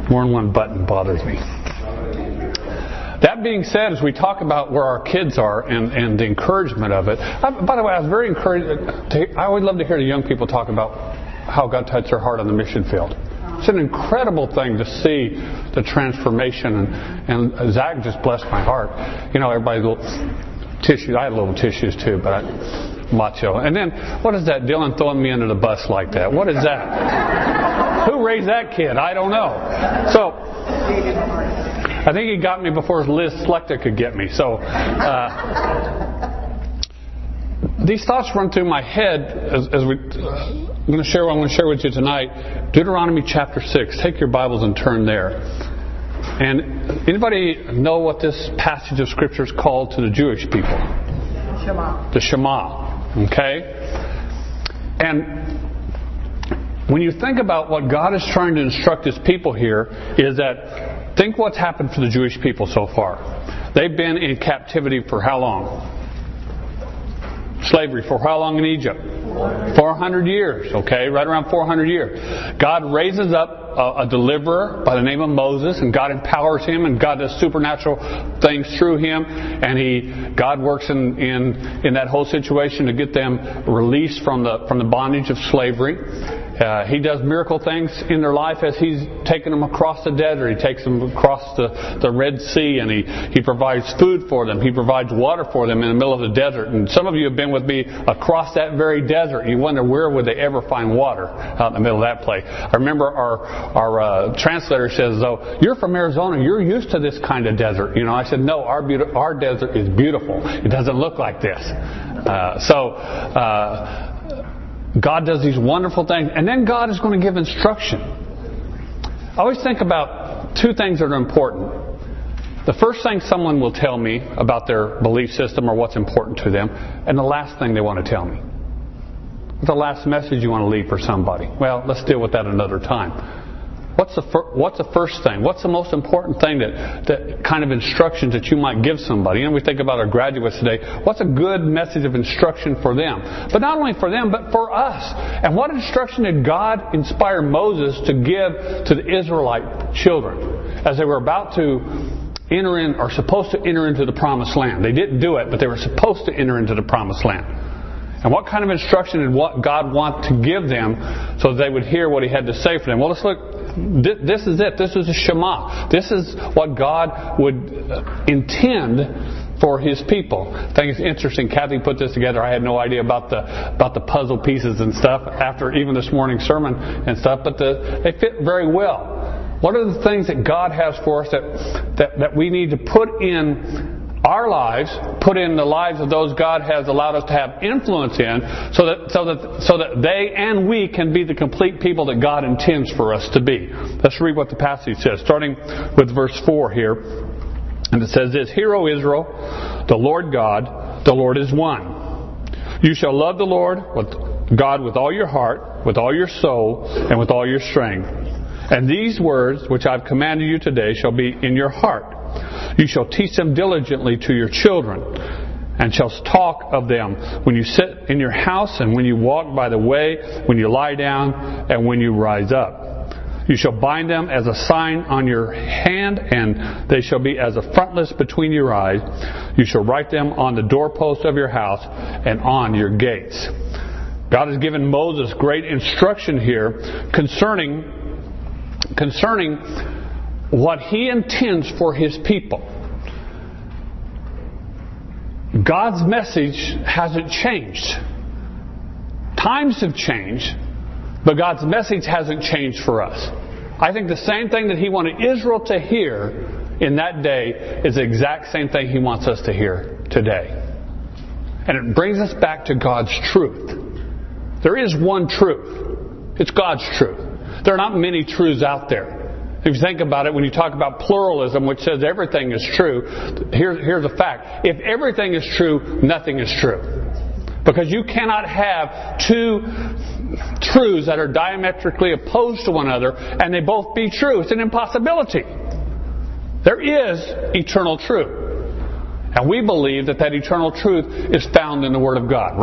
More than one button bothers me. That being said, as we talk about where our kids are and the encouragement of it, by the way, I was very encouraged. I always love to hear the young people talk about how God touched their heart on the mission field. It's an incredible thing to see the transformation, and Zach just blessed my heart. You know, everybody's little tissues. I had little tissues too, but macho. And then, what is that? Dylan throwing me under the bus like that? What is that? Who raised that kid? I don't know. So, I think he got me before Liz Slechta could get me. So, these thoughts run through my head as I'm going to share what I'm going to share with you tonight. Deuteronomy chapter 6. Take your Bibles and turn there. And anybody know what this passage of Scripture is called to the Jewish people? Shema. The Shema. Okay? And when you think about what God is trying to instruct His people here, is that think what's happened for the Jewish people so far. They've been in captivity for how long? Slavery for how long in Egypt? 400 years, okay? Right around 400 years. God raises up a deliverer by the name of Moses, and God empowers him, and God does supernatural things through him, and God works in that whole situation to get them released from the bondage of slavery. He does miracle things in their life as He's taken them across the desert. He takes them across the Red Sea, and He provides food for them. He provides water for them in the middle of the desert. And some of you have been with me across that very desert. You wonder where would they ever find water out in the middle of that place. I remember our translator says, "Though you're from Arizona, you're used to this kind of desert." You know, I said, "No, our desert is beautiful. It doesn't look like this." God does these wonderful things, and then God is going to give instruction. I always think about two things that are important. The first thing someone will tell me about their belief system or what's important to them, and the last thing they want to tell me. What's the last message you want to leave for somebody? Well, let's deal with that another time. What's the first thing? What's the most important thing that kind of instructions that you might give somebody? You know, we think about our graduates today. What's a good message of instruction for them? But not only for them, but for us. And what instruction did God inspire Moses to give to the Israelite children as they were about to enter in, or supposed to enter into the Promised Land? They didn't do it, but they were supposed to enter into the Promised Land. And what kind of instruction did God want to give them so that they would hear what He had to say for them? Well, let's look. This is it. This is a Shema. This is what God would intend for His people. I think it's interesting. Kathy put this together. I had no idea about the puzzle pieces and stuff after even this morning's sermon and stuff, but they fit very well. What are the things that God has for us that we need to put in our lives, put in the lives of those God has allowed us to have influence in, so that they and we can be the complete people that God intends for us to be. Let's read what the passage says, starting with verse 4 here. And it says this: "Hear, O Israel, the Lord God, the Lord is one. You shall love the Lord God with all your heart, with all your soul, and with all your strength. And these words which I've commanded you today shall be in your heart. You shall teach them diligently to your children, and shall talk of them when you sit in your house, and when you walk by the way, when you lie down, and when you rise up. You shall bind them as a sign on your hand, and they shall be as a frontlets between your eyes. You shall write them on the doorposts of your house and on your gates." God has given Moses great instruction here concerning what He intends for His people. God's message hasn't changed. Times have changed, but God's message hasn't changed for us. I think the same thing that He wanted Israel to hear in that day is the exact same thing He wants us to hear today. And it brings us back to God's truth. There is one truth. It's God's truth. There are not many truths out there. If you think about it, when you talk about pluralism, which says everything is true, here's a fact. If everything is true, nothing is true. Because you cannot have two truths that are diametrically opposed to one another and they both be true. It's an impossibility. There is eternal truth. And we believe that eternal truth is found in the Word of God, right?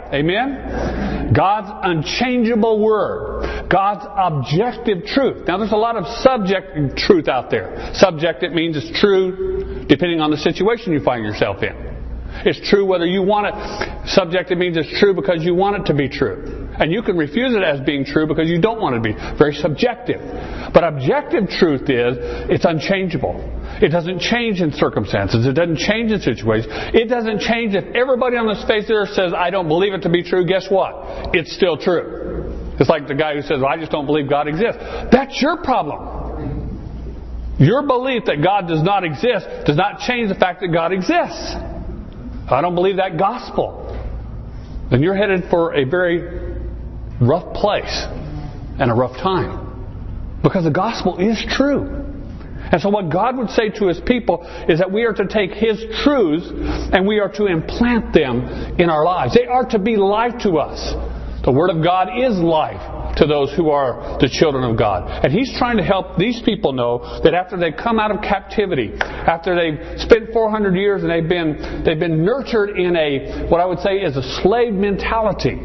Amen? God's unchangeable Word. God's objective truth. Now there's a lot of subjective truth out there. Subjective means it's true depending on the situation you find yourself in. It's true whether you want it. Subjective means it's true because you want it to be true. And you can refuse it as being true because you don't want it to be. Very subjective. But objective truth is, it's unchangeable. It doesn't change in circumstances. It doesn't change in situations. It doesn't change if everybody on the face there says, I don't believe it to be true. Guess what? It's still true. It's like the guy who says, well, I just don't believe God exists. That's your problem. Your belief that God does not exist does not change the fact that God exists. I don't believe that gospel. Then you're headed for a very rough place and a rough time. Because the gospel is true. And so what God would say to His people is that we are to take His truths and we are to implant them in our lives. They are to be life to us. The Word of God is life to those who are the children of God. And He's trying to help these people know that after they come out of captivity, after they've spent 400 years and they've been nurtured in what I would say is a slave mentality.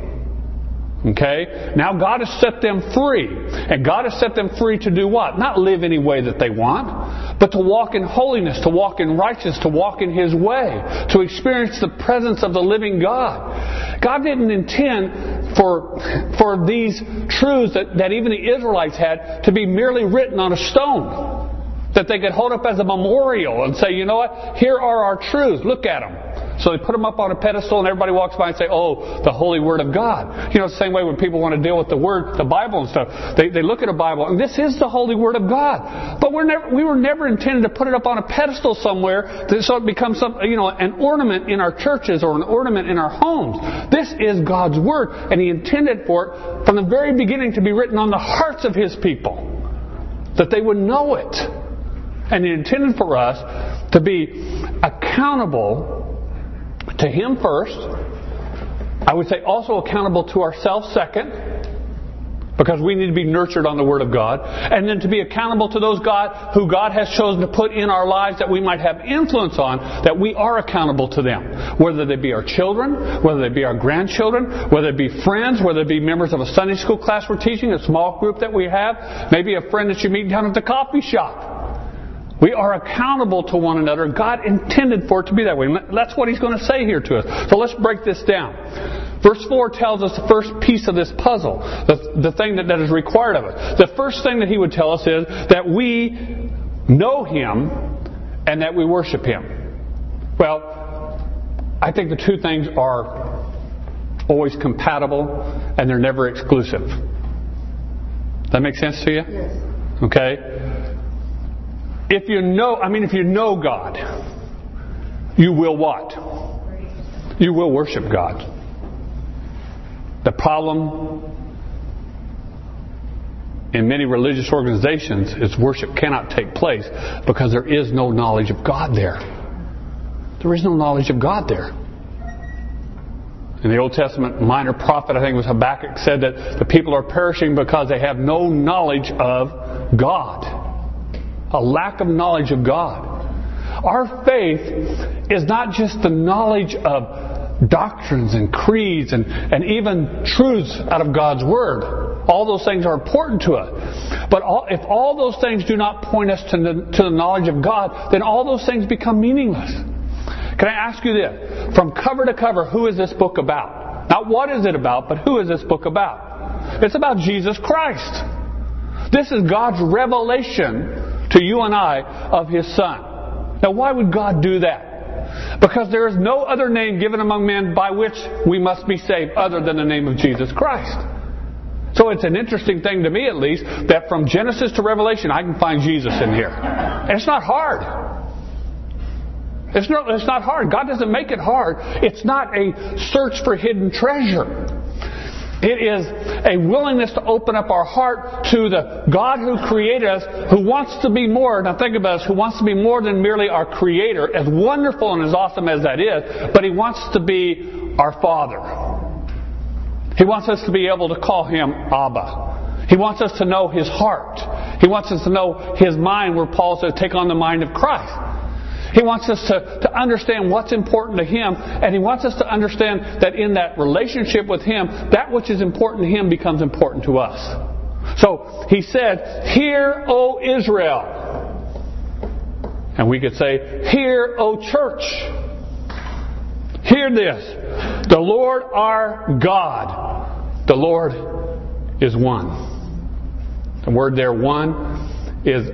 Okay? Now God has set them free. And God has set them free to do what? Not live any way that they want, but to walk in holiness, to walk in righteousness, to walk in His way, to experience the presence of the living God. God didn't intend for these truths that even the Israelites had to be merely written on a stone, that they could hold up as a memorial and say, you know what? Here are our truths. Look at them. So they put them up on a pedestal and everybody walks by and say, oh, the Holy Word of God. You know, it's the same way when people want to deal with the Word, the Bible and stuff. They look at a Bible and this is the Holy Word of God. But we were never intended to put it up on a pedestal somewhere so it becomes an ornament in our churches or an ornament in our homes. This is God's Word, and He intended for it from the very beginning to be written on the hearts of His people, that they would know it. And He intended for us to be accountable to Him first. I would say also accountable to ourselves second, because we need to be nurtured on the Word of God. And then to be accountable to those who God has chosen to put in our lives that we might have influence on, that we are accountable to them. Whether they be our children, whether they be our grandchildren, whether it be friends, whether it be members of a Sunday school class we're teaching, a small group that we have, maybe a friend that you meet down at the coffee shop. We are accountable to one another. God intended for it to be that way. That's what He's going to say here to us. So let's break this down. Verse 4 tells us the first piece of this puzzle, the thing that is required of us. The first thing that He would tell us is that we know Him and that we worship Him. Well, I think the two things are always compatible and they're never exclusive. Does that make sense to you? Yes. Okay? If you know God, you will what? You will worship God. The problem in many religious organizations is worship cannot take place because there is no knowledge of God there. There is no knowledge of God there. In the Old Testament, minor prophet, I think it was Habakkuk, said that the people are perishing because they have no knowledge of God. A lack of knowledge of God. Our faith is not just the knowledge of doctrines and creeds and even truths out of God's Word. All those things are important to us. But if all those things do not point us to the knowledge of God, then all those things become meaningless. Can I ask you this? From cover to cover, who is this book about? Not what is it about, but who is this book about? It's about Jesus Christ. This is God's revelation to you and I of His Son. Now why would God do that? Because there is no other name given among men by which we must be saved other than the name of Jesus Christ. So it's an interesting thing to me at least that from Genesis to Revelation I can find Jesus in here. And it's not hard. It's not hard. God doesn't make it hard. It's not a search for hidden treasure. It is a willingness to open up our heart to the God who created us, who wants to be more. Now think about us, who wants to be more than merely our Creator, as wonderful and as awesome as that is, but He wants to be our Father. He wants us to be able to call Him Abba. He wants us to know His heart. He wants us to know His mind, where Paul says, take on the mind of Christ. He wants us to understand what's important to Him, and He wants us to understand that in that relationship with Him, that which is important to Him becomes important to us. So He said, "Hear, O Israel." And we could say, "Hear, O church. Hear this. The Lord our God, the Lord is one." The word there, one, is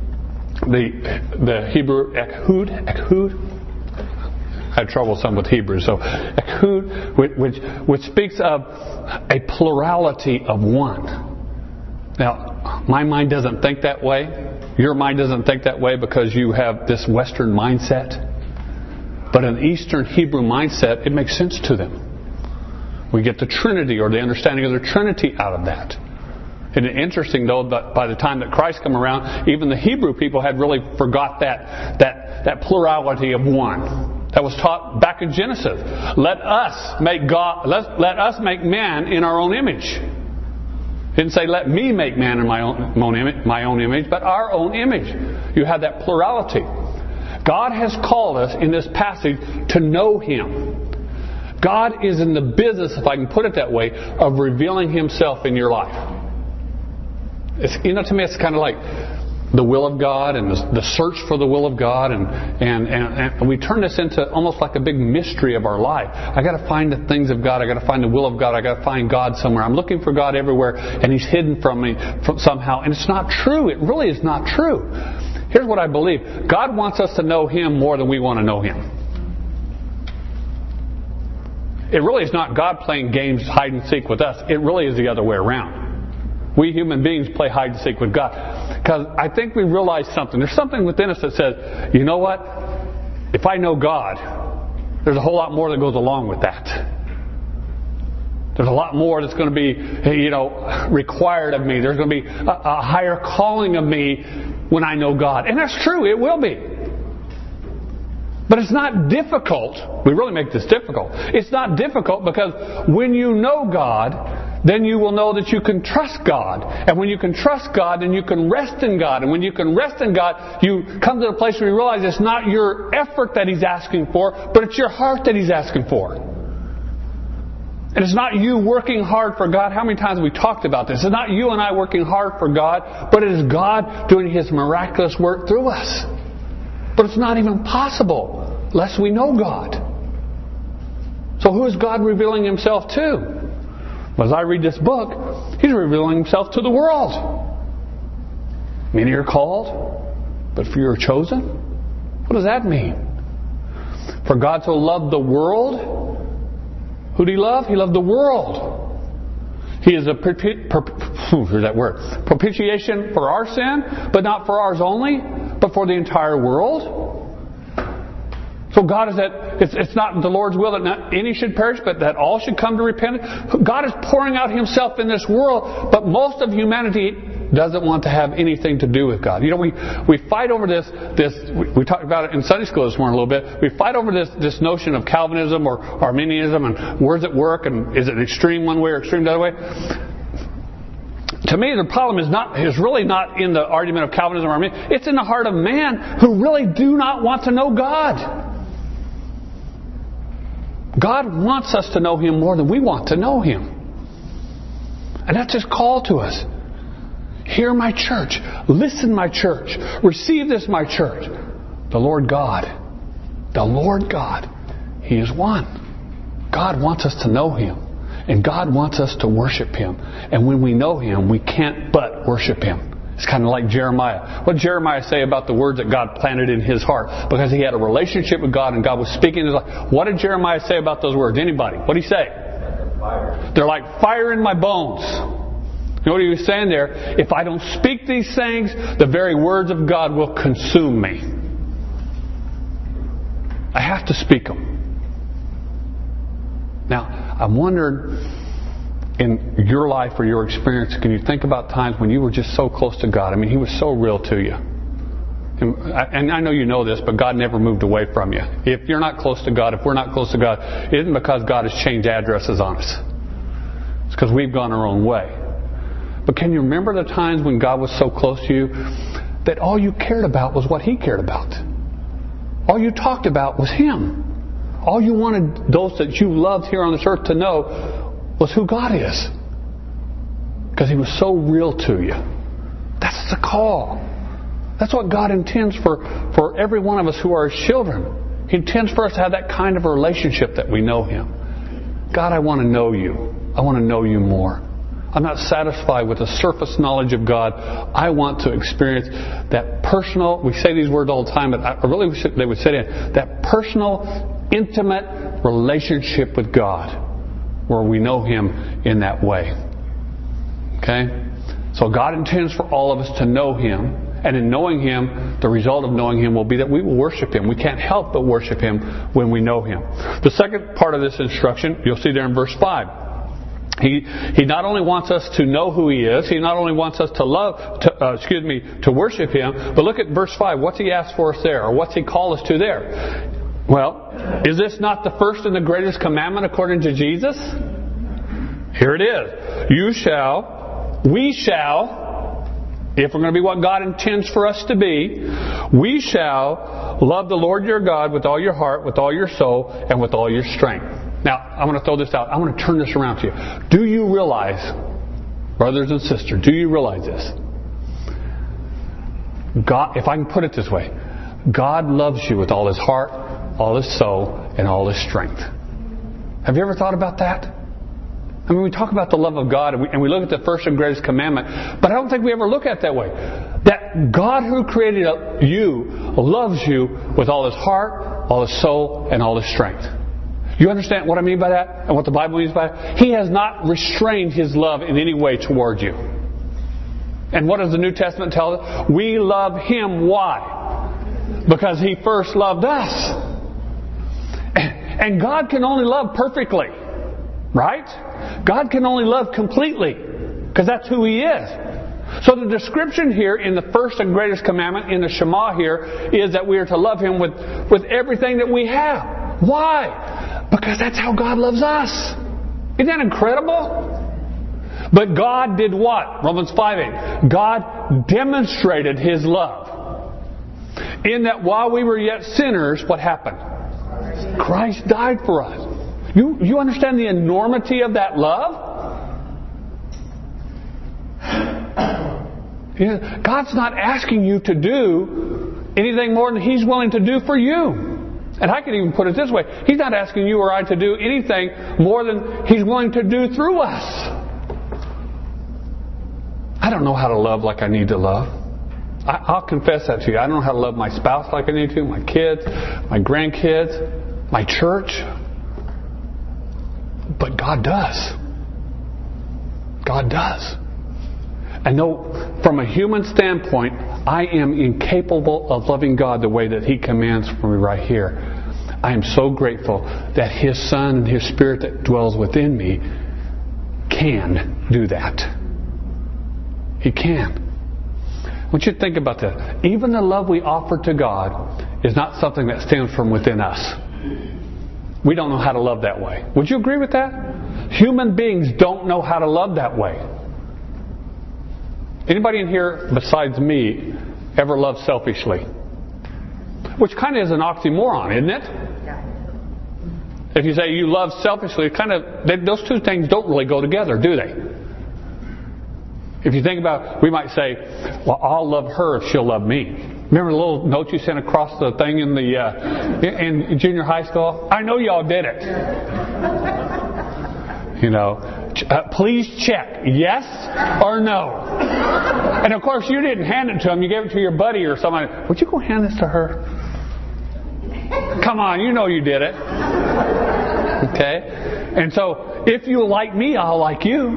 the Hebrew ekhud. I had trouble some with Hebrew, so ekhud, which speaks of a plurality of one. Now, my mind doesn't think that way. Your mind doesn't think that way because you have this Western mindset. But an Eastern Hebrew mindset, it makes sense to them. We get the Trinity, or the understanding of the Trinity, out of that. And it's interesting, though, that by the time that Christ come around, even the Hebrew people had really forgot that plurality of one. That was taught back in Genesis. Let us make man in our own image. It didn't say let me make man in my own image, but our own image. You have that plurality. God has called us in this passage to know Him. God is in the business, if I can put it that way, of revealing Himself in your life. To me, it's kind of like the will of God and the search for the will of God, and we turn this into almost like a big mystery of our life. I got to find the things of God. I got to find the will of God. I got to find God somewhere. I'm looking for God everywhere, and He's hidden from me somehow. And it's not true. It really is not true. Here's what I believe: God wants us to know Him more than we want to know Him. It really is not God playing games hide and seek with us. It really is the other way around. We human beings play hide and seek with God. Because I think we realize something. There's something within us that says, you know what? If I know God, there's a whole lot more that goes along with that. There's a lot more that's going to be, required of me. There's going to be a higher calling of me when I know God. And that's true. It will be. But it's not difficult. We really make this difficult. It's not difficult because when you know God, then you will know that you can trust God. And when you can trust God, then you can rest in God. And when you can rest in God, you come to the place where you realize it's not your effort that He's asking for, but it's your heart that He's asking for. And it's not you working hard for God. How many times have we talked about this? It's not you and I working hard for God, but it is God doing His miraculous work through us. But it's not even possible unless we know God. So who is God revealing Himself to? As I read this book, He's revealing Himself to the world. Many are called, but few are chosen. What does that mean? For God so loved the world. Who did He love? He loved the world. He is a propitiation for our sin, but not for ours only, but for the entire world. So God is it's not the Lord's will that not any should perish, but that all should come to repentance. God is pouring out Himself in this world, but most of humanity doesn't want to have anything to do with God. We fight over this. We talked about it in Sunday school this morning a little bit. We fight over this notion of Calvinism or Arminianism, and where does it work, and is it extreme one way or extreme the other way? To me, the problem is really not in the argument of Calvinism or Arminianism. It's in the heart of man who really do not want to know God. God wants us to know Him more than we want to know Him. And that's His call to us. Hear my church. Listen, my church. Receive this, my church. The Lord God. He is one. God wants us to know Him. And God wants us to worship Him. And when we know Him, we can't but worship Him. It's kind of like Jeremiah. What did Jeremiah say about the words that God planted in his heart? Because he had a relationship with God and God was speaking in his life. What did Jeremiah say about those words? Anybody? What did he say? They're like fire in my bones. You know what he was saying there? If I don't speak these things, the very words of God will consume me. I have to speak them. Now, I'm wondering, in your life or your experience, can you think about times when you were just so close to God? I mean, He was so real to you. And I know you know this, but God never moved away from you. If you're not close to God, if we're not close to God, it isn't because God has changed addresses on us. It's because we've gone our own way. But can you remember the times when God was so close to you that all you cared about was what He cared about? all you talked about was Him. All you wanted those that you loved here on this earth to know was who God is. Because He was so real to you. That's the call. That's what God intends for every one of us who are His children. He intends for us to have that kind of a relationship that we know Him. God, I want to know You. I want to know You more. I'm not satisfied with the surface knowledge of God. I want to experience that personal, we say these words all the time, but I really wish they would say it, that personal, intimate relationship with God where we know Him in that way. Okay? So God intends for all of us to know Him. And in knowing Him, the result of knowing Him will be that we will worship Him. We can't help but worship Him when we know Him. The second part of this instruction, you'll see there in verse 5. He not only wants us to know who He is, He not only wants us to worship Him, but look at verse 5. What's He asked for us there? Or what's He called us to there? Well, is this not the first and the greatest commandment according to Jesus? Here it is. We shall, if we're going to be what God intends for us to be, we shall love the Lord your God with all your heart, with all your soul, and with all your strength. Now, I want to throw this out. I want to turn this around to you. Do you realize, brothers and sisters, do you realize this? God, if I can put it this way, God loves you with all His heart, all His soul, and all His strength. Have you ever thought about that? I mean, we talk about the love of God and we look at the first and greatest commandment, but I don't think we ever look at it that way. That God who created you loves you with all His heart, all His soul, and all His strength. You understand what I mean by that? And what the Bible means by that? He has not restrained His love in any way toward you. And what does the New Testament tell us? We love Him. Why? Because He first loved us. And God can only love perfectly. Right? God can only love completely. Because that's who He is. So the description here in the first and greatest commandment, in the Shema here, is that we are to love Him with everything that we have. Why? Because that's how God loves us. Isn't that incredible? But God did what? Romans 5:8. God demonstrated His love. In that while we were yet sinners, what happened? Christ died for us. You understand the enormity of that love? God's not asking you to do anything more than He's willing to do for you. And I can even put it this way. He's not asking you or I to do anything more than He's willing to do through us. I don't know how to love like I need to love. I'll confess that to you. I don't know how to love my spouse like I need to, my kids, my grandkids, my church. But God does. God does. I know from a human standpoint, I am incapable of loving God the way that He commands for me right here. I am so grateful that His Son and His Spirit that dwells within me can do that. He can. I want you to think about that. Even the love we offer to God is not something that stems from within us. We don't know how to love that way. Would you agree with that? Human beings don't know how to love that way. Anybody in here besides me ever loved selfishly? Which kind of is an oxymoron, isn't it? If you say you love selfishly, those two things don't really go together, do they? If you think about, we might say, well, I'll love her if she'll love me. Remember the little note you sent across the thing in in junior high school? I know y'all did it. Please check yes or no. And of course you didn't hand it to him. You gave it to your buddy or somebody. Would you go hand this to her? Come on, you know you did it. Okay? And so if you like me, I'll like you.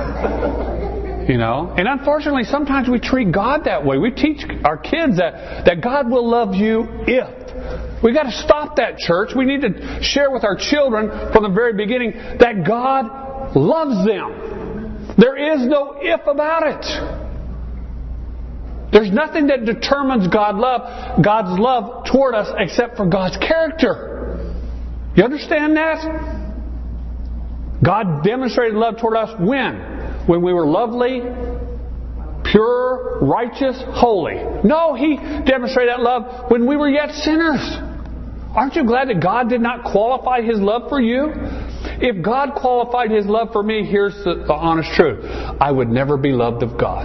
And unfortunately, sometimes we treat God that way. We teach our kids that God will love you if. We've got to stop that, church. We need to share with our children from the very beginning that God loves them. There is no if about it. There's nothing that determines God's love toward us except for God's character. You understand that? God demonstrated love toward us when? When we were lovely, pure, righteous, holy. No, He demonstrated that love when we were yet sinners. Aren't you glad that God did not qualify His love for you? If God qualified His love for me, here's the honest truth. I would never be loved of God.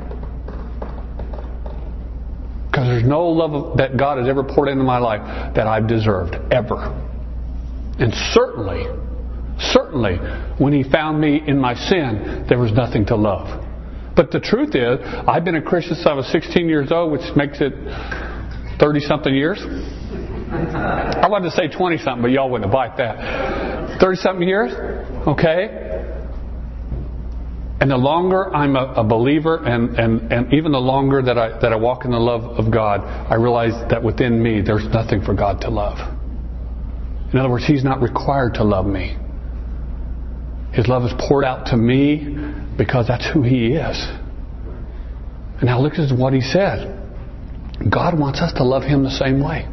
Because there's no love that God has ever poured into my life that I've deserved, ever. And certainly, when He found me in my sin, there was nothing to love. But the truth is, I've been a Christian since I was 16 years old, which makes it 30-something years. I wanted to say 20-something, but y'all wouldn't have liked that. 30-something years? Okay? And the longer I'm a believer, and even the longer that I walk in the love of God, I realize that within me there's nothing for God to love. In other words, He's not required to love me. His love is poured out to me because that's who He is. And now look at what He said. God wants us to love Him the same way.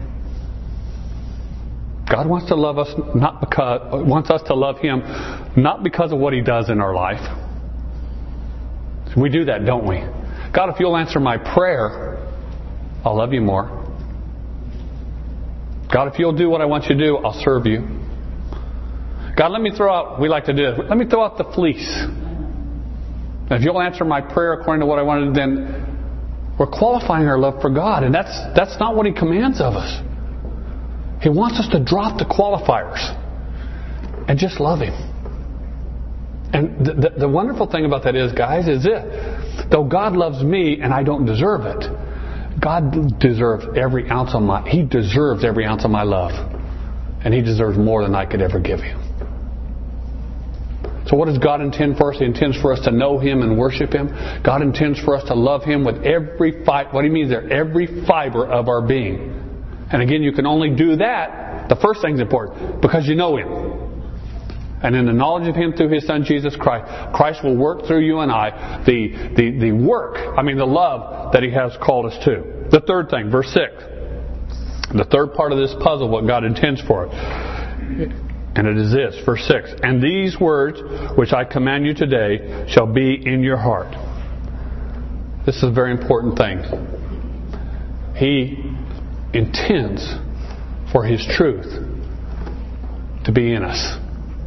God wants to love us wants us to love Him not because of what He does in our life. We do that, don't we? God, if you'll answer my prayer, I'll love you more. God, if you'll do what I want you to do, I'll serve you. God, let me throw out the fleece. And if you'll answer my prayer according to what I wanted, then we're qualifying our love for God. And that's not what He commands of us. He wants us to drop the qualifiers and just love Him. And the wonderful thing about that is, guys, is this. Though God loves me and I don't deserve it, God deserves every ounce of He deserves every ounce of my love. And He deserves more than I could ever give Him. So what does God intend for us? He intends for us to know Him and worship Him. God intends for us to love Him with every what He means there, every fiber of our being. And again, you can only do that, the first thing's important, because you know Him. And in the knowledge of Him through His Son Jesus Christ, Christ will work through you and I the love that He has called us to. The third thing, verse 6. The third part of this puzzle, what God intends for it. And it is this, verse 6. And these words which I command you today shall be in your heart. This is a very important thing. He intends for His truth to be in us.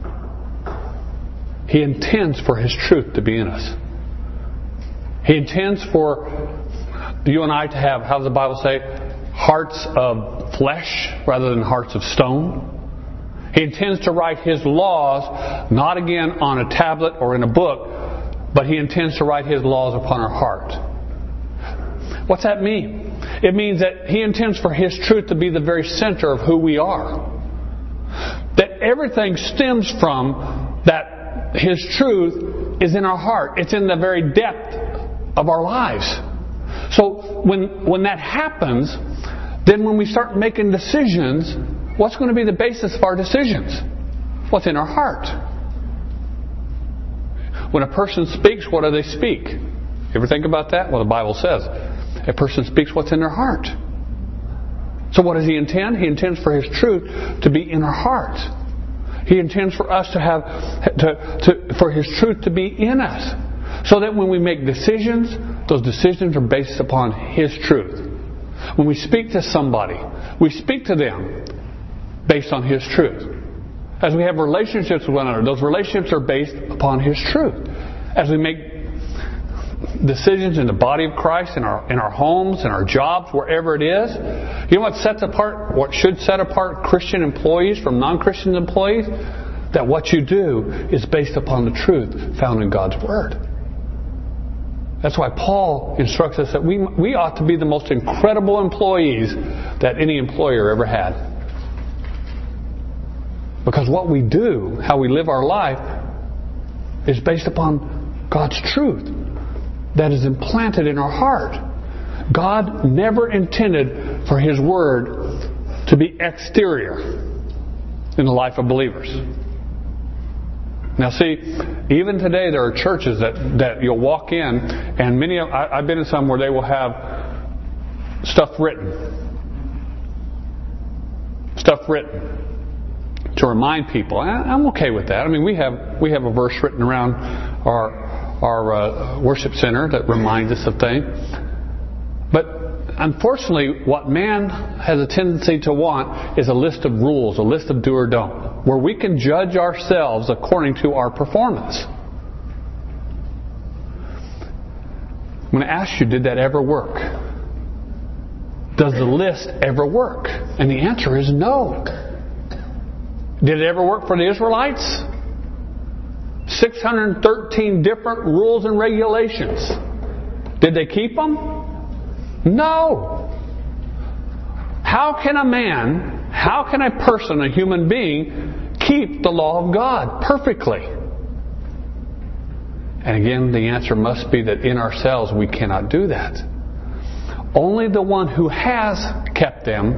He intends for His truth to be in us. He intends for you and I to have, how does the Bible say, hearts of flesh rather than hearts of stone. He intends to write His laws, not again on a tablet or in a book, but He intends to write His laws upon our heart. What's that mean? It means that He intends for His truth to be the very center of who we are. That everything stems from that His truth is in our heart. It's in the very depth of our lives. So when that happens, then when we start making decisions, what's going to be the basis of our decisions? What's in our heart? When a person speaks, what do they speak? You ever think about that? Well, the Bible says a person speaks what's in their heart. So what does He intend? He intends for His truth to be in our heart. He intends for us for His truth to be in us. So that when we make decisions, those decisions are based upon His truth. When we speak to somebody, we speak to them based on His truth. As we have relationships with one another, those relationships are based upon His truth. As we make decisions in the body of Christ, in our homes, in our jobs, wherever it is, you know what should set apart Christian employees from non-Christian employees? That what you do is based upon the truth found in God's Word. That's why Paul instructs us that we ought to be the most incredible employees that any employer ever had. Because what we do, how we live our life, is based upon God's truth that is implanted in our heart. God never intended for His Word to be exterior in the life of believers. Now see, even today there are churches that you'll walk in, and I've been in some where they will have stuff written to remind people. I'm okay with that. I mean, we have a verse written around our worship center that reminds us of things. But unfortunately, what man has a tendency to want is a list of rules, a list of do or don't, where we can judge ourselves according to our performance. I'm going to ask you, did that ever work? Does the list ever work? And the answer is no. Did it ever work for the Israelites? 613 different rules and regulations. Did they keep them? No. How can a person, a human being, keep the law of God perfectly? And again, the answer must be that in ourselves we cannot do that. Only the one who has kept them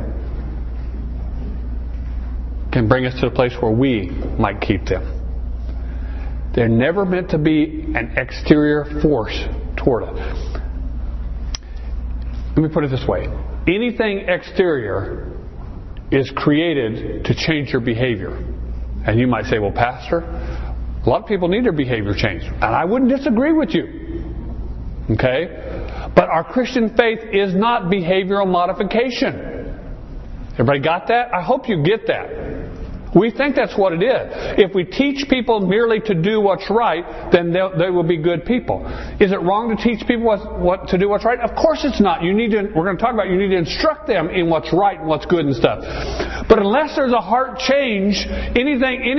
can bring us to the place where we might keep them. They're never meant to be an exterior force toward us. Let me put it this way. Anything exterior is created to change your behavior. And you might say, well, Pastor, a lot of people need their behavior changed. And I wouldn't disagree with you. Okay? But our Christian faith is not behavioral modification. Everybody got that? I hope you get that. We think that's what it is. If we teach people merely to do what's right, then they will be good people. Is it wrong to teach people what to do what's right? Of course it's not. We're going to talk about you need to instruct them in what's right and what's good and stuff. But unless there's a heart change, any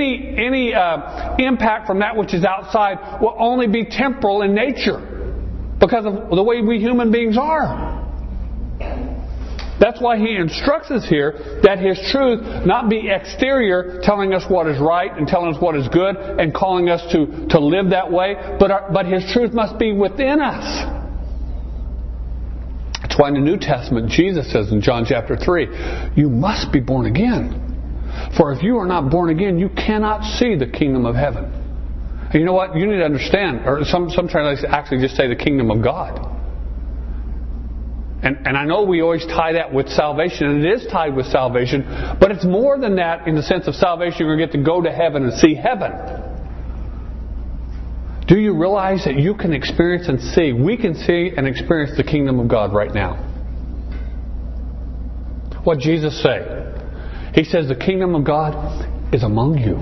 impact from that which is outside will only be temporal in nature because of the way we human beings are. That's why he instructs us here that his truth not be exterior, telling us what is right and telling us what is good and calling us to live that way, but his truth must be within us. That's why in the New Testament Jesus says in John chapter 3, you must be born again. For if you are not born again, you cannot see the kingdom of heaven. And you know what? You need to understand, or some translations actually just say the kingdom of God. And I know we always tie that with salvation, and it is tied with salvation, but it's more than that in the sense of salvation. You're going to get to go to heaven and see heaven. Do you realize that you can experience and see, we can see and experience the kingdom of God right now? What did Jesus say? He says the kingdom of God is among you.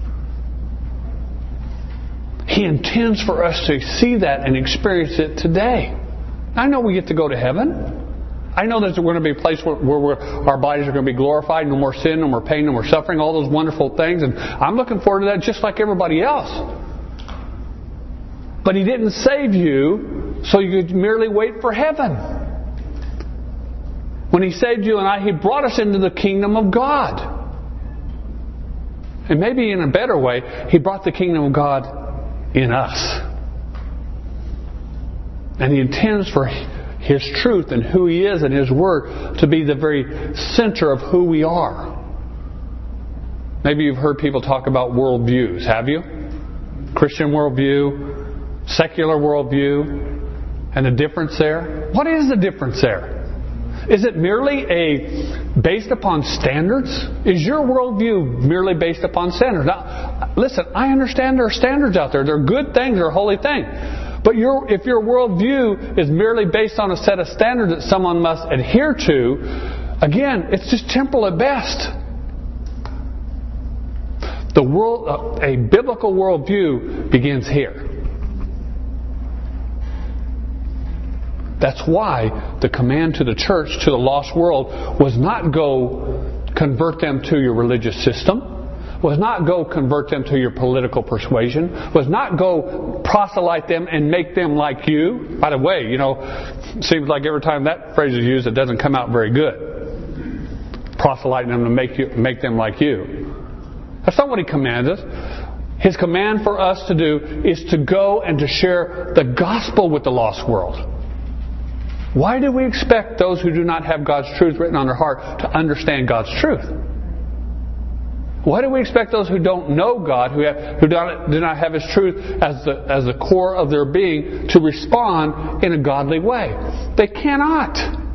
He intends for us to see that and experience it today. I know we get to go to heaven. I know there's going to be a place where our bodies are going to be glorified, no more sin, no more pain, no more suffering, all those wonderful things. And I'm looking forward to that just like everybody else. But He didn't save you so you could merely wait for heaven. When He saved you and I, He brought us into the kingdom of God. And maybe in a better way, He brought the kingdom of God in us. And He intends for His truth and who He is and His Word to be the very center of who we are. Maybe you've heard people talk about worldviews, have you? Christian worldview, secular worldview, and the difference there. What is the difference there? Is it merely based upon standards? Is your worldview merely based upon standards? Now, listen, I understand there are standards out there. They're good things. They're a holy thing. But if your worldview is merely based on a set of standards that someone must adhere to, again, it's just temporal at best. A biblical worldview begins here. That's why the command to the church, to the lost world, was not go convert them to your religious system, was not go convert them to your political persuasion, was not go proselyte them and make them like you. By the way, it seems like every time that phrase is used, it doesn't come out very good. Proselyting them to make them like you. That's not what He commands us. His command for us to do is to go and to share the gospel with the lost world. Why do we expect those who do not have God's truth written on their heart to understand God's truth? Why do we expect those who don't know God, who do not have His truth as the core of their being, to respond in a godly way? They cannot.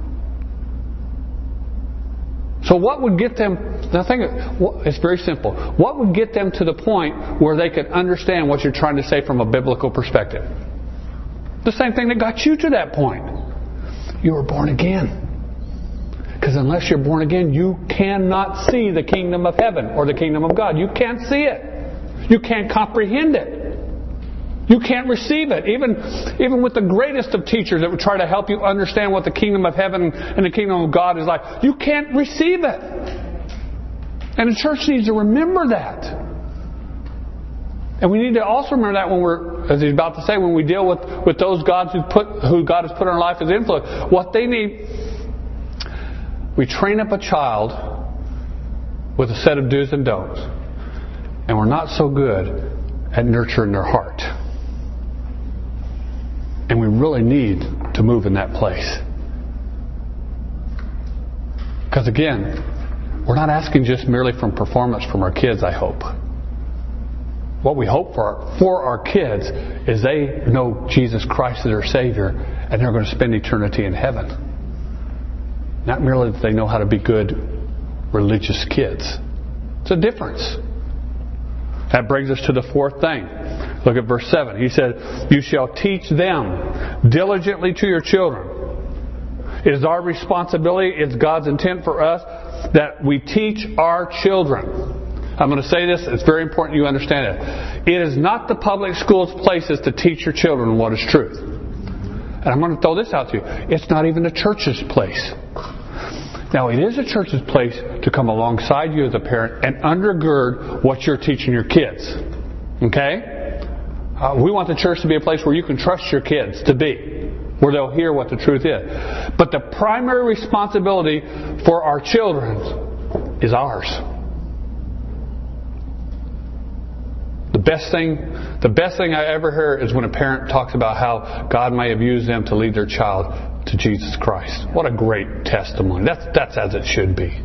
So what would get them... Now it's very simple. What would get them to the point where they could understand what you're trying to say from a biblical perspective? The same thing that got you to that point. You were born again. Because unless you're born again, you cannot see the kingdom of heaven or the kingdom of God. You can't see it. You can't comprehend it. You can't receive it. Even with the greatest of teachers that would try to help you understand what the kingdom of heaven and the kingdom of God is like, you can't receive it. And the church needs to remember that. And we need to also remember that when we're, as he's about to say, when we deal with those gods who God has put in our life as influence, what they need. We train up a child with a set of do's and don'ts, and we're not so good at nurturing their heart. And we really need to move in that place. Because again, we're not asking just merely from performance from our kids, I hope. What we hope for our kids is they know Jesus Christ as their Savior, and they're going to spend eternity in heaven. Not merely that they know how to be good religious kids. It's a difference. That brings us to the fourth thing. Look at verse 7. He said, you shall teach them diligently to your children. It is our responsibility, it's God's intent for us that we teach our children. I'm going to say this, it's very important you understand it. It is not the public school's places to teach your children what is truth. And I'm going to throw this out to you. It's not even the church's place. Now, it is a church's place to come alongside you as a parent and undergird what you're teaching your kids. Okay? We want the church to be a place where you can trust your kids to be, where they'll hear what the truth is. But the primary responsibility for our children is ours. The best thing I ever hear is when a parent talks about how God may have used them to lead their child to Jesus Christ. What a great testimony. That's as it should be.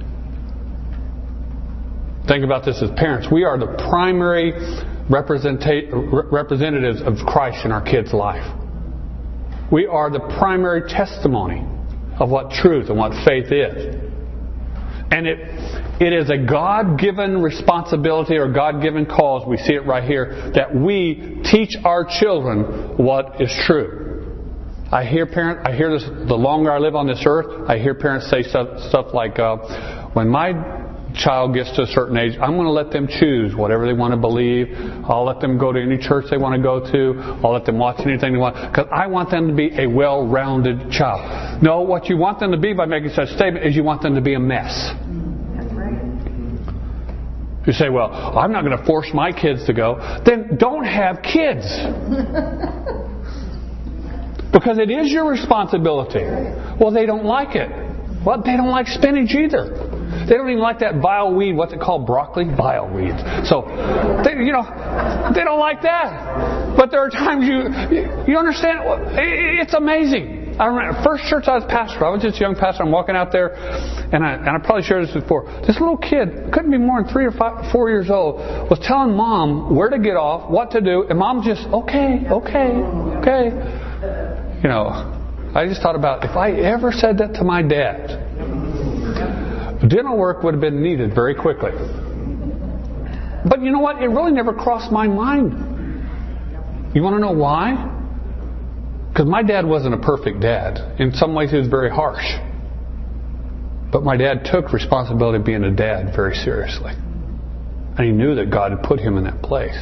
Think about this as parents. We are the primary representatives of Christ in our kids' life. We are the primary testimony of what truth and what faith is. And it is a God-given responsibility or God-given cause, we see it right here, that we teach our children what is true. I hear this the longer I live on this earth. I hear parents say stuff like, when my child gets to a certain age, I'm going to let them choose whatever they want to believe. I'll let them go to any church they want to go to. I'll let them watch anything they want, because I want them to be a well-rounded child. No, what you want them to be by making such a statement is you want them to be a mess. That's right. You say, well, I'm not going to force my kids to go. Then don't have kids. Because it is your responsibility. Well, they don't like it. Well, they don't like spinach either. They don't even like that vile weed. What's it called? Broccoli? Vile weeds. So, they don't like that. But there are times you understand. It's amazing. I remember first church I was pastor. I was just a young pastor. I'm walking out there, and I probably shared this before. This little kid, couldn't be more than 3 or 4 years old, was telling mom where to get off, what to do, and mom just okay. I just thought about if I ever said that to my dad. Dental work would have been needed very quickly. But you know what? It really never crossed my mind. You want to know why? Because my dad wasn't a perfect dad. In some ways he was very harsh. But my dad took responsibility of being a dad very seriously. And he knew that God had put him in that place.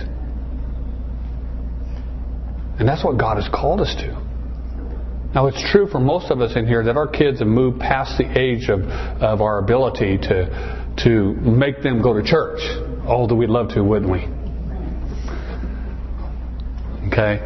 And that's what God has called us to. Now, it's true for most of us in here that our kids have moved past the age of our ability to make them go to church. Although we'd love to, wouldn't we? Okay?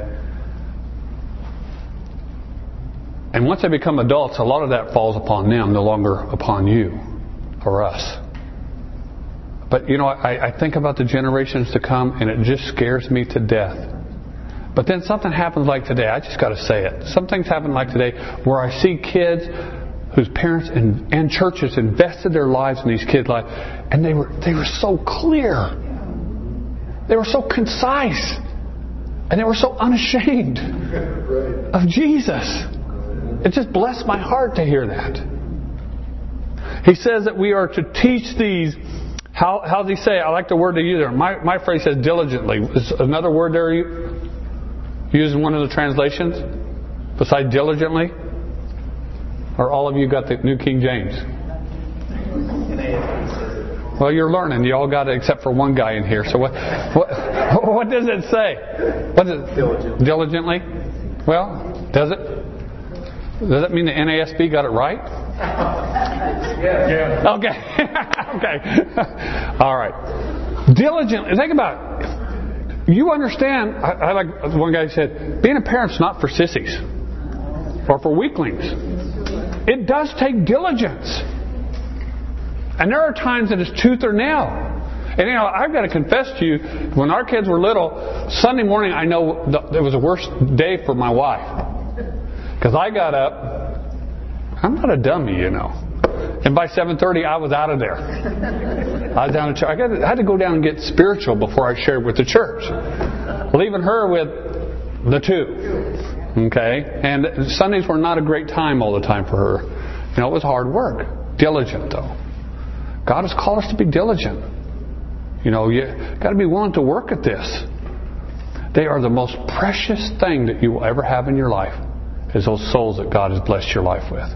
And once they become adults, a lot of that falls upon them, no longer upon you or us. But, I think about the generations to come, and it just scares me to death. But then something happens like today. I just got to say it. Some things happen like today where I see kids whose parents and churches invested their lives in these kids' lives, and they were so clear. They were so concise. And they were so unashamed of Jesus. It just blessed my heart to hear that. He says that we are to teach these. How does he say? I like the word they use there. My phrase says diligently. Is another word there used in one of the translations besides diligently? Or all of you got the New King James? Well, you're learning. You all got it except for one guy in here. So what does it say? What is it? Diligently. Well, does it? Does that mean the NASB got it right? Yeah. Okay. Okay. All right. Diligently. Think about it. You understand. I like one guy said, being a parent's not for sissies or for weaklings. It does take diligence. And there are times that it's tooth or nail. And I've got to confess to you, when our kids were little, Sunday morning I know it was the worst day for my wife. Because I got up, I'm not a dummy, And by 7:30 I was out of there. I was down at church. I had to go down and get spiritual before I shared with the church. Leaving her with the two. Okay? And Sundays were not a great time all the time for her. It was hard work. Diligent though. God has called us to be diligent. You got to be willing to work at this. They are the most precious thing that you will ever have in your life, is those souls that God has blessed your life with.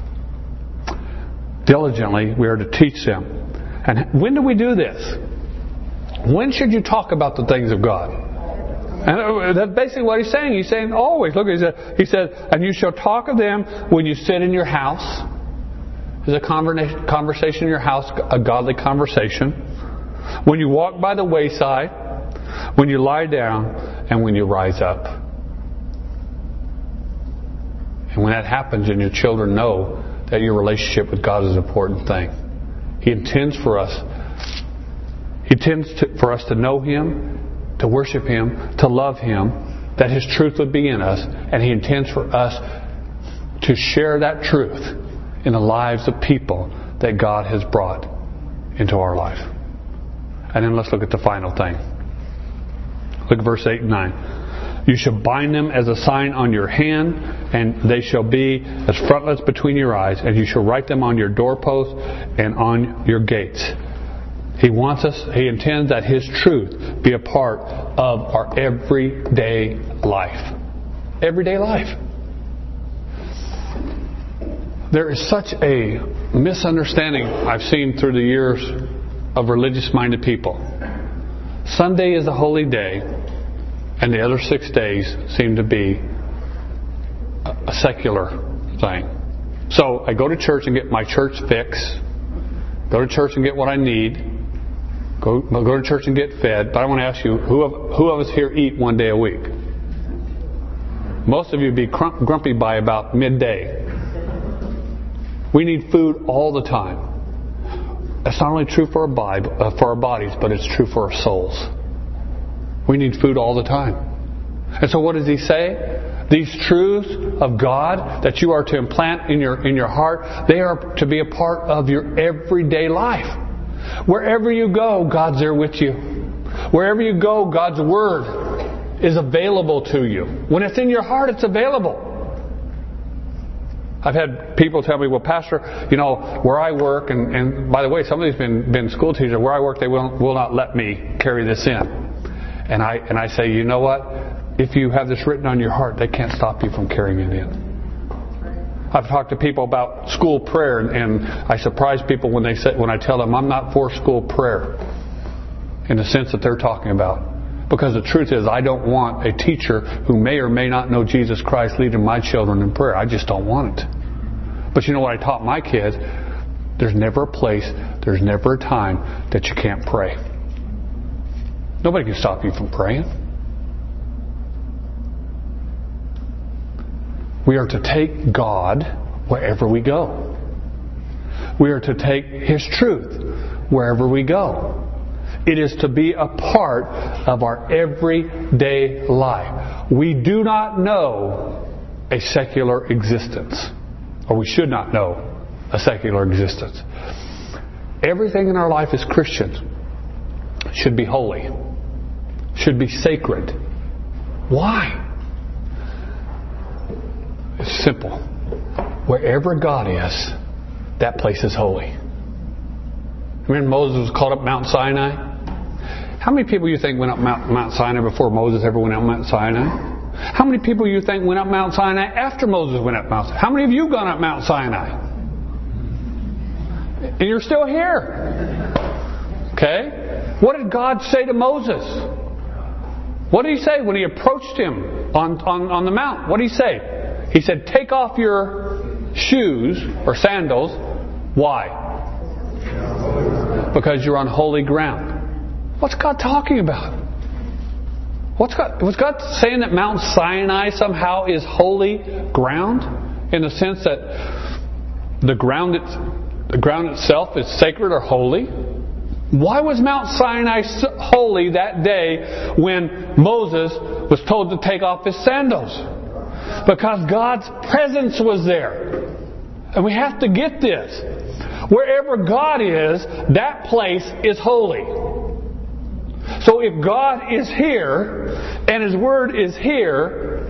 Diligently, we are to teach them. And when do we do this? When should you talk about the things of God? And that's basically what he's saying. He's saying always. Look, he said, and you shall talk of them when you sit in your house. There's a conversation in your house, a godly conversation. When you walk by the wayside, when you lie down, and when you rise up. And when that happens, and your children know that your relationship with God is an important thing. He intends for us to know Him, to worship Him, to love Him, that His truth would be in us, and He intends for us to share that truth in the lives of people that God has brought into our life. And then let's look at the final thing. Look at verse 8 and 9. You shall bind them as a sign on your hand, and they shall be as frontlets between your eyes, and you shall write them on your doorposts and on your gates. He intends that His truth be a part of our everyday life. Everyday life. There is such a misunderstanding I've seen through the years of religious-minded people. Sunday is a holy day, and the other 6 days seem to be a secular thing. So I go to church and get my church fix. Go to church and get what I need. Go to church and get fed. But I want to ask you, who of us here eat one day a week? Most of you would be grumpy by about midday. We need food all the time. That's not only true for our bodies, but it's true for our souls. We need food all the time. And so what does he say? These truths of God that you are to implant in your heart, they are to be a part of your everyday life. Wherever you go, God's there with you. Wherever you go, God's Word is available to you. When it's in your heart, it's available. I've had people tell me, well, Pastor, where I work, and by the way, some of these been school teachers, where I work, they will not let me carry this in. And I say, you know what? If you have this written on your heart, they can't stop you from carrying it in. I've talked to people about school prayer, and I surprise people when I tell them I'm not for school prayer in the sense that they're talking about. Because the truth is, I don't want a teacher who may or may not know Jesus Christ leading my children in prayer. I just don't want it. But you know what I taught my kids? There's never a place, there's never a time that you can't pray. Nobody can stop you from praying. We are to take God wherever we go. We are to take His truth wherever we go. It is to be a part of our everyday life. We do not know a secular existence. Or we should not know a secular existence. Everything in our life as Christians should be holy. Should be sacred. Why? It's simple. Wherever God is, that place is holy. Remember Moses was called up Mount Sinai? How many people you think went up Mount Sinai before Moses ever went up Mount Sinai? How many people you think went up Mount Sinai after Moses went up Mount Sinai? How many of you gone up Mount Sinai? And you're still here. Okay? What did God say to Moses? What did He say when He approached him on the mount? What did He say? He said, take off your shoes or sandals. Why? Because you're on holy ground. What's God talking about? Was God saying that Mount Sinai somehow is holy ground? In the sense that the ground itself is sacred or holy? Why was Mount Sinai holy that day when Moses was told to take off his sandals? Because God's presence was there. And we have to get this. Wherever God is, that place is holy. So if God is here and His Word is here,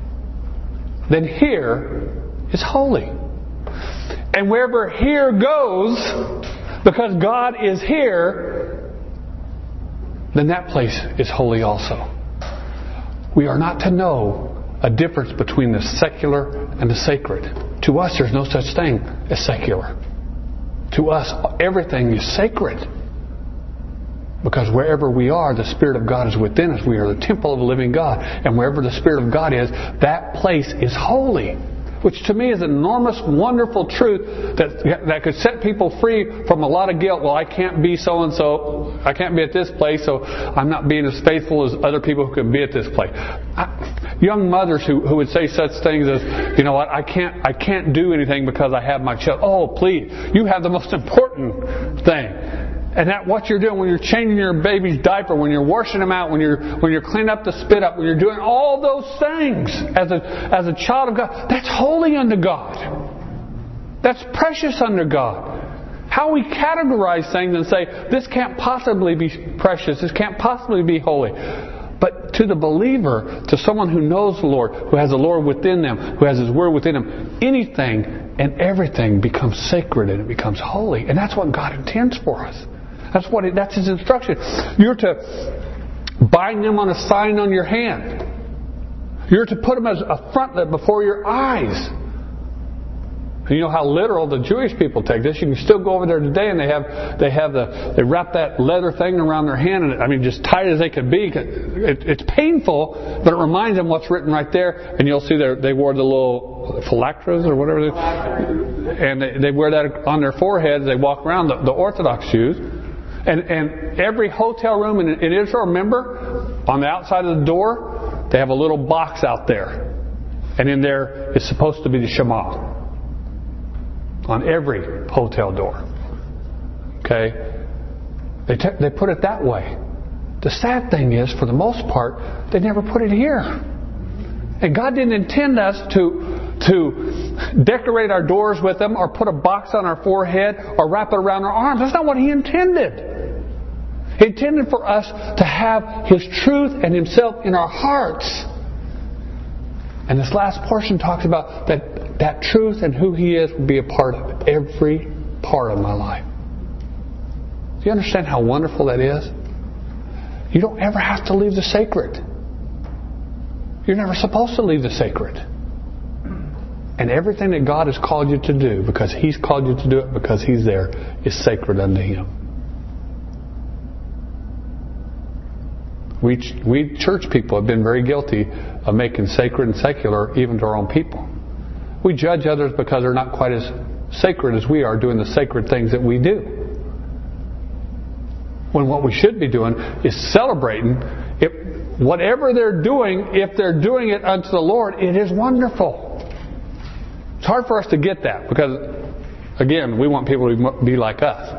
then here is holy. And wherever here goes, because God is here, then that place is holy also. We are not to know a difference between the secular and the sacred. To us, there's no such thing as secular. To us, everything is sacred. Because wherever we are, the Spirit of God is within us. We are the temple of the living God. And wherever the Spirit of God is, that place is holy. Which to me is an enormous, wonderful truth that could set people free from a lot of guilt. Well, I can't be so-and-so. I can't be at this place, so I'm not being as faithful as other people who can be at this place. Young mothers who would say such things as, you know what, I can't do anything because I have my child. Oh, please, you have the most important thing. And that what you're doing when you're changing your baby's diaper, when you're washing them out, when you're cleaning up the spit up, when you're doing all those things as a child of God, that's holy unto God. That's precious unto God. How we categorize things and say, this can't possibly be precious, this can't possibly be holy. But to the believer, to someone who knows the Lord, who has the Lord within them, who has His Word within them, anything and everything becomes sacred and it becomes holy. And that's what God intends for us. That's His instruction. You're to bind them on a sign on your hand. You're to put them as a frontlet before your eyes. And you know how literal the Jewish people take this. You can still go over there today and they wrap that leather thing around their hand, and just tight as they could be. It's painful, but it reminds them what's written right there. And you'll see they wore the little phylacteries or whatever, and they wear that on their foreheads. They walk around the Orthodox Jews. And every hotel room in Israel, remember, on the outside of the door, they have a little box out there. And in there is supposed to be the Shema. On every hotel door. Okay? They put it that way. The sad thing is, for the most part, they never put it here. And God didn't intend us to decorate our doors with them or put a box on our forehead or wrap it around our arms. That's not what He intended. He intended for us to have His truth and Himself in our hearts. And this last portion talks about that truth and who He is will be a part of every part of my life. Do you understand how wonderful that is? You don't ever have to leave the sacred. You're never supposed to leave the sacred. And everything that God has called you to do, because He's called you to do it, because He's there, is sacred unto Him. We church people have been very guilty of making sacred and secular even to our own people. We judge others because they're not quite as sacred as we are doing the sacred things that we do. When what we should be doing is celebrating whatever they're doing. If they're doing it unto the Lord, it is wonderful. It's hard for us to get that because, again, we want people to be like us.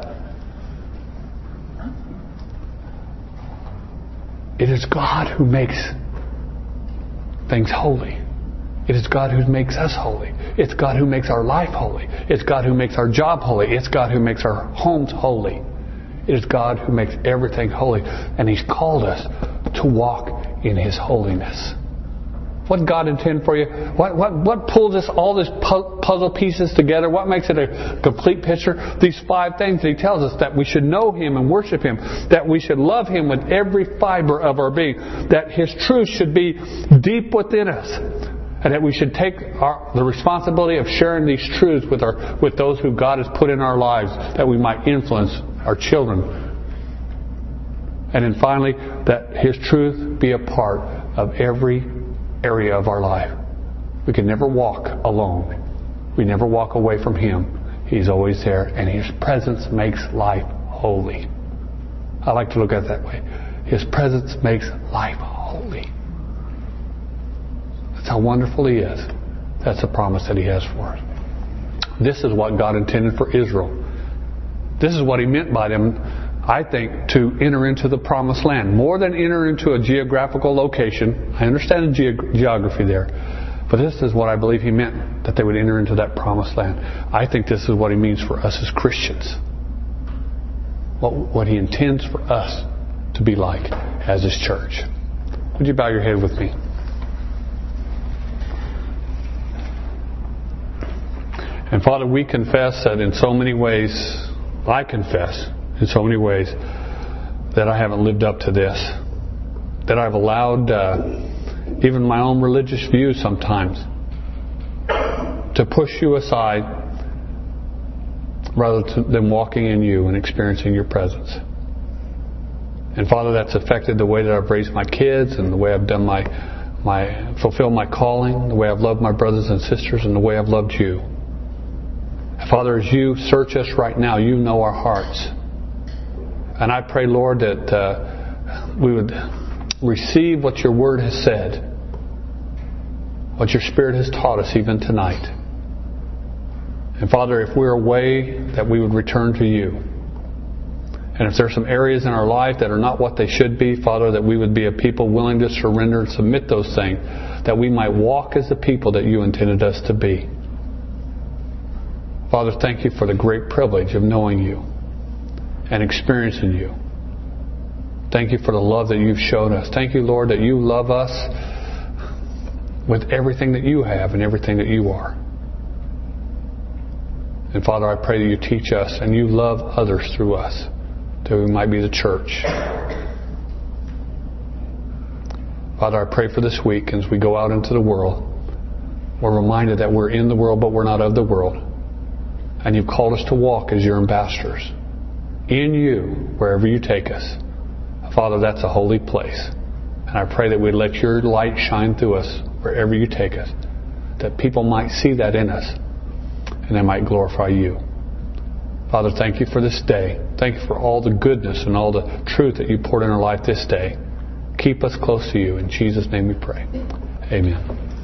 It is God who makes things holy. It is God who makes us holy. It's God who makes our life holy. It's God who makes our job holy. It's God who makes our homes holy. It is God who makes everything holy. And He's called us to walk in His holiness. What God intended for you? What pulls all these puzzle pieces together? What makes it a complete picture? These 5 things that He tells us: that we should know Him and worship Him, that we should love Him with every fiber of our being, that His truth should be deep within us, and that we should take the responsibility of sharing these truths with those who God has put in our lives, that we might influence our children. And then finally, that His truth be a part of every area of our life. We can never walk alone. We never walk away from Him. He's always there, and His presence makes life holy. I like to look at it that way. His presence makes life holy. That's how wonderful He is. That's the promise that He has for us. This is what God intended for Israel. This is what He meant by them, I think, to enter into the promised land. More than enter into a geographical location. I understand the geography there. But this is what I believe He meant, that they would enter into that promised land. I think this is what He means for us as Christians. What He intends for us to be like as His church. Would you bow your head with me? And Father, we confess that in so many ways, I confess in so many ways that I haven't lived up to this. That I've allowed even my own religious views sometimes to push You aside rather than walking in You and experiencing Your presence. And Father, that's affected the way that I've raised my kids and the way I've done fulfilled my calling, the way I've loved my brothers and sisters, and the way I've loved You. Father, as You search us right now, You know our hearts. And I pray, Lord, that we would receive what Your Word has said, what Your Spirit has taught us even tonight. And Father, if we're away, that we would return to You. And if there's some areas in our life that are not what they should be, Father, that we would be a people willing to surrender and submit those things, that we might walk as the people that You intended us to be. Father, thank You for the great privilege of knowing You and experiencing You. Thank You for the love that You've shown us. Thank You, Lord, that You love us with everything that You have and everything that You are. And Father, I pray that You teach us and You love others through us, that we might be the church. Father, I pray for this week as we go out into the world. We're reminded that we're in the world, but we're not of the world. And You've called us to walk as Your ambassadors in You, wherever You take us. Father, that's a holy place. And I pray that we'd let Your light shine through us wherever You take us, that people might see that in us and they might glorify You. Father, thank You for this day. Thank You for all the goodness and all the truth that You poured in our life this day. Keep us close to You. In Jesus' name we pray. Amen.